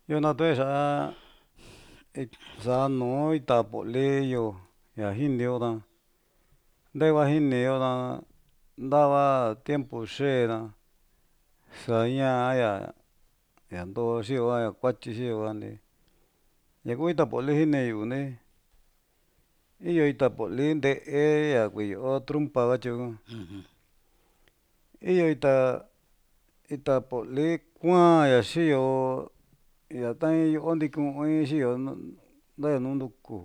Yona tué xaá nuu Itapolí ña jinio ndegua jinio ndava tiempo xeena xaña ña ndoo xio ña kuachi xio ña ku Itapolí jiniyu'uni iyo Itapolí nte'e ña kuiyo trompa katyi iyo Itapolí kuaan ña xiyo ña ta in yo'o ntiku'un in xiyo nta nu nduku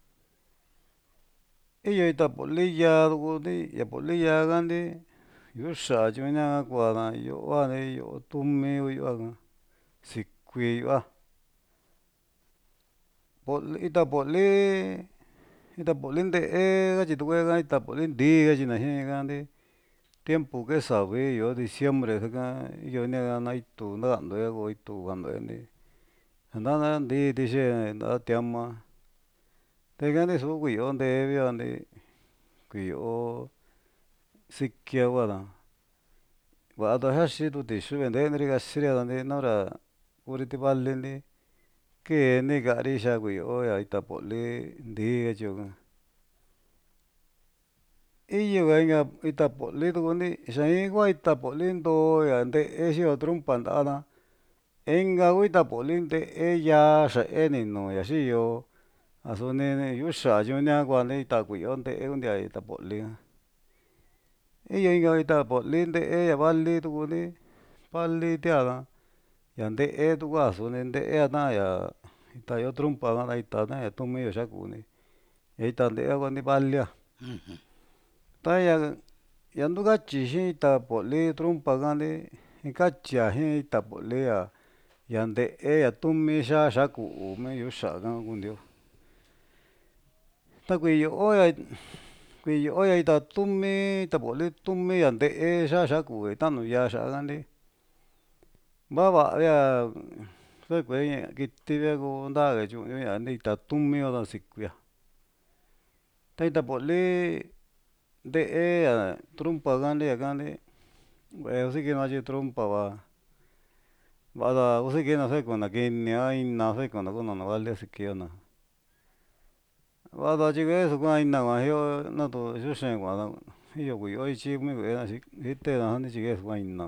iyo Itapolí yaa tukuni Itapolí yaa kani yu'u xaa chu'uña kuana yo'ovani yo'o tumi yu'uaga sikui yu'ua Itapolí nte'e katyi tukueka Itapolí ntii katyina jikani tiempo ke savi iyo diciembre iyoniaga na itu ntaka'antu'e ko itu kua'antu'e janda ntiiti xee nta'a tiama tekani xu kuiyo ntee kuiyo sikia kua'ana va'a tajaxi tutixi vente'eniri kaxiri nora kuriti valini keeni ka'ari xaa kuiyo ña Itapolí ntii katyio iyoga inka Itapolí tukuni xain kua Itapolí ntoo ña nte'e xiyo trompa nta'ana inka ku Itapolí nte'e yaa xe'e ninu ña xiyo a suni yu'u xaa chu'unia kuani ita kuiyo nte'e kuntia Itapolí iyo inka Itapolí nte'e ña vali tukuni valitia ña nte'e tukua suni nte'ea ta'a ña itayo trompa itana ña tumiyo xakuni ña ita nte'ea kuani valia taña ntukatyi xii Itapolí trompa kani katyia jii Itapolí ña nte'e ña tumi xaa xaku'u mi yu'u xaa'ka kuntiu ta kuiyo'o ña ita tumi Itapolí tumi ña nte'e xaa xaku'u ta'nu yaa xa'akani vava'avia kue kueña kitivia ko ntaka chu'unyo ña ita tumi sikuia ta Itapolí nte'e ña trompa ñakani vee kusikina tyi trompa va'a kusikina pjekuna kini a ina pjekuna kunana valia sikiana vada tyi kue sukuan ina kuan jio natu yuxeen kua'ana iyo kuiyo ichi kumi kue'ena jitena jani tyi kesukuan ina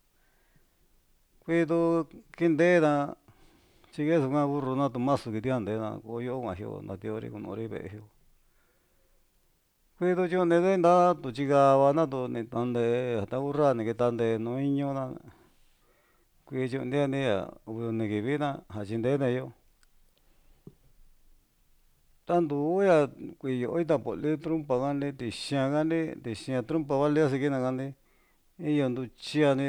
kuitu kinteena tyi kesukuan burru natu masu kiti'an nteena ko yo'o kuan jio natiori ku'nuri ve'e jio kuitu tyu'uni natu tyikava natu ni tantee ta burra ni ketantee nu iñuna kui tyu'untiani uni kivina ja tyintenayo tantu'u kuiyo Itapolí trompa kani tixia trompa valia sikina kani iyo ntuchiani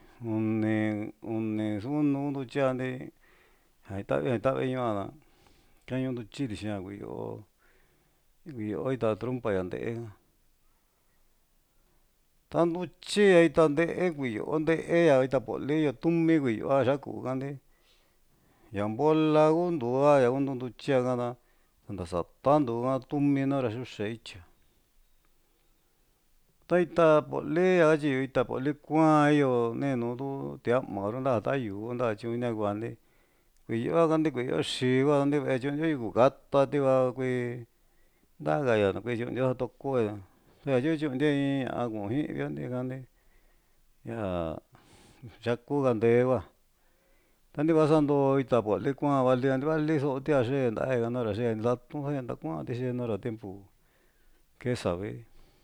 uni nuu ntuchiani ja ita'vi ñu'ana keñu ntutyi tixia kuiyo ita trompa ña nte'e ta ntutyi ita nte'e kuiyo nte'e ña Itapolí iyo tumi kuiyo'a xaku'u kani ña kuntua ña kuntu ntuchia ka'na nta sata ntuu'ha tumi nora xuxe ityi ta Itapolí ña katyiyu Itapolí kuaan iyo ninutu tia'amaru ntaja ta'yuu ntaja tyu'unia kuani kuiyo'a kanti kuiyo xii kua kanti ve'e tyu'unyo yuku kata tiva kui ntaka ya kui tyu'unyo toko su'e tyu'untia in ña'a ku'un ji'vio ntikani ña yaku kante kua ta ntikua santoo Itapolí kuaan valia vali so'otia xee nta'ae nora xee latun nta kua'ti xeenora tiempo ke savi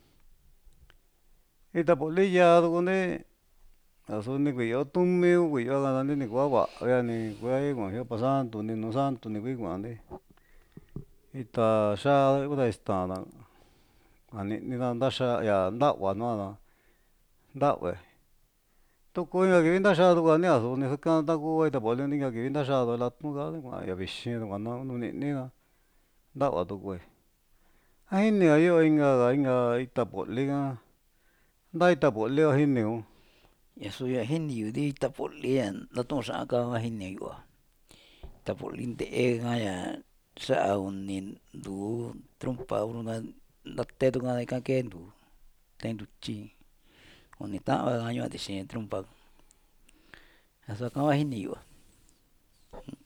Itapolí yaa tukuni a suni kuiyo tumi ku kuiyo'a kananti ni kua va'avia ni kuai kua'an jio pasantu ni nuu santu ni kui kua'anti ita xaa kuta ista'ana kua'an ni'nina nta xaa nta'va nua'na nta'vai tuku inka kivi ntaxaa tukuani a suni sukana taku Itapolí inka kivi ntaxaa latun ka kua'an vixi kua'ana nu ni'nina nta'va tukuai a jinia yo inka Itapolí ka nta Itapolí hua jiniun Ñaxuu ña jiniyu'ti Itapolí ña ntatun xa'an kava jiniyu'ua Itapolí nte'e ka ña xa'a uni ntuu trompa ndate tuka ika keentu tein ntutyi uni ta'va ka ñu'ua tixii trompa ñaxuu ñaka hua jiniyu'ua.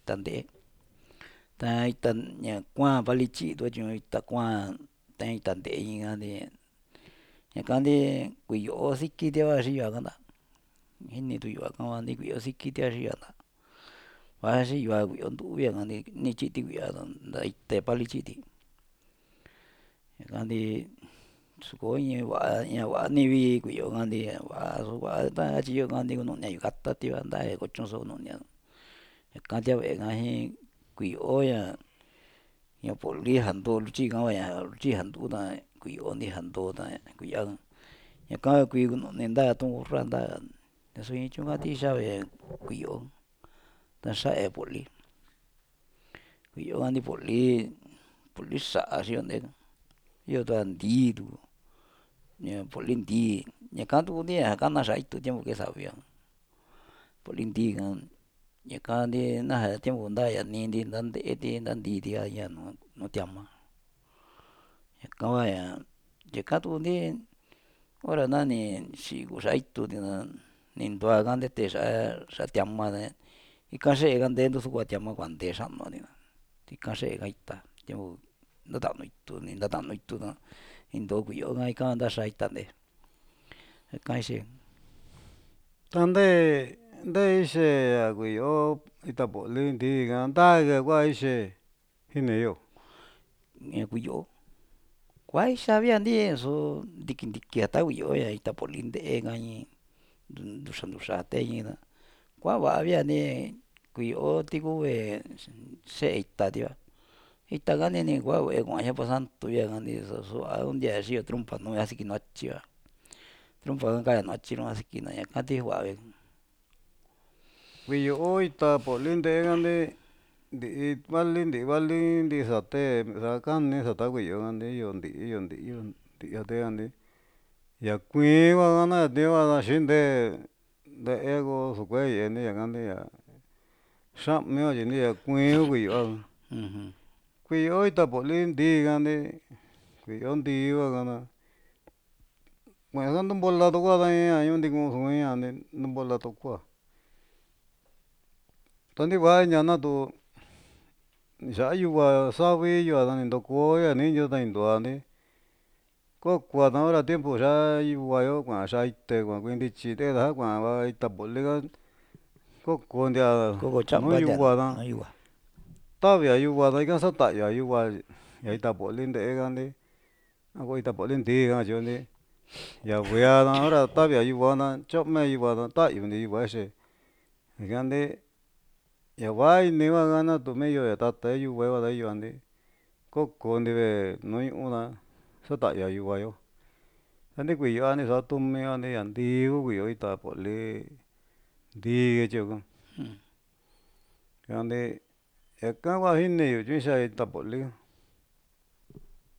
ita nde'e, ta ita ña kuan vali tyi'ito tyi ita kuan ta ita nde'e ñikante ñakande kuiyo'o sikitia va xiyoa kanta, ini tu'ua kava nti kuiyo sikitia xiyoa ta va xiyoa kuiyo ntuvia kante ni tyiti kuiyoa nta ita pali tyiti, ñakanti su koo iin ña va'a ni vii kuiyo kanti va'a va'a ta katyiyo kanti kunonia yukata tiva ntae kochonso kunonia ñaka tia ve'e ka jin kuiyo'o ña poli jando luchi kava ña luchi jando ta kuiyo'onti jando ta kuiya ñaka kui kununi nta tu'un burra nta taso intyo ka tixabe kuiyo'o ta xae poli, kuiyo'o ka nti poli xa'a xiyonte yo tua ntii tu ña poli ntii ñaka tukunti ña kana xa'a itu tiempo ke savia poli ntii ka ñakanti naja tiempo nta yaninti nta nte'eti nta ntiiti a ya nuu tiama ñaka hua ña ñaka tukunti hora na ni xi'ii xa'a itu ni ntua ka ntete xa'a tiama ika xe'e ka nte ntusuku'a tiama kuante xa'nua ika xe'e ka ita tiempo ntatanu itu ni ntatanu itu ta ni ntoo kuiyo'o ka ika ntaxaa ita nte'e ika ixi. Ta nte ixe'a kuiyo'o ita poli ntii ka ntaga kua ixe jineyo. Ña kuiyo'o kua ixavianti so ntiki ntiki jata kuiyo'o ña ita poli nte'e ka in ntuxa ntuxa jata'iñi ta kua vavianti kuiyo'o ti kuve xe'e ita tiva ita ka nini kua ve'e kua'a giaposanto via kanti su'va kuntia xiyo trompa nuu asiki nuu atyi va trompa ka kaya nuu atyi nu asikina ñaka ti va'a Kuiyo'o ita poli nte'e kante nti'i vali nti'i sate sa'a kani sata kuiyo'o kante iyo nti'i jate kante yaa kuiin hua kana tia va xinte nte'e ko su kuee ye'eni ñakande yaa xa'mio tyi yaa kuiin ku kuiyo'o kuiyo'o ita poli ntii kante kuiyo'o ntii hua kana kue'e ntu mbola tukua ta ñuu ntikuu su in ña ntu mbola tukua ta nti va'a ñana tu xa'a yuva savi yua ni ntoko ya nintyo ta ni ntuanti kokua ta hora tiempo xaa yuva yo kua'a xaa ite kuaa kuintityi nte'e ta kua'a va ita poli ka kokontia nuu yuva ta tavia yuva ta ika sata'ayua yuva ya ita poli nte'e kanti a ko ita poli ntii katyionti ya vea ta hora tavia yuva ta chome yuva ta ta'yunti yuva ixe ñakanti ya va'a ini hua kana tu medio ya tatae yuva yo ta iyuanti kokonti ve'e nuu ñu'u ta sata'ya yuva yo nti kuiyo'o a ntiso'a tumi'anti yaa ntii ku kuiyo'o ita poli ntii katyiyo ka'anti ñaka hua jini yu tyo ixá ita poli ka.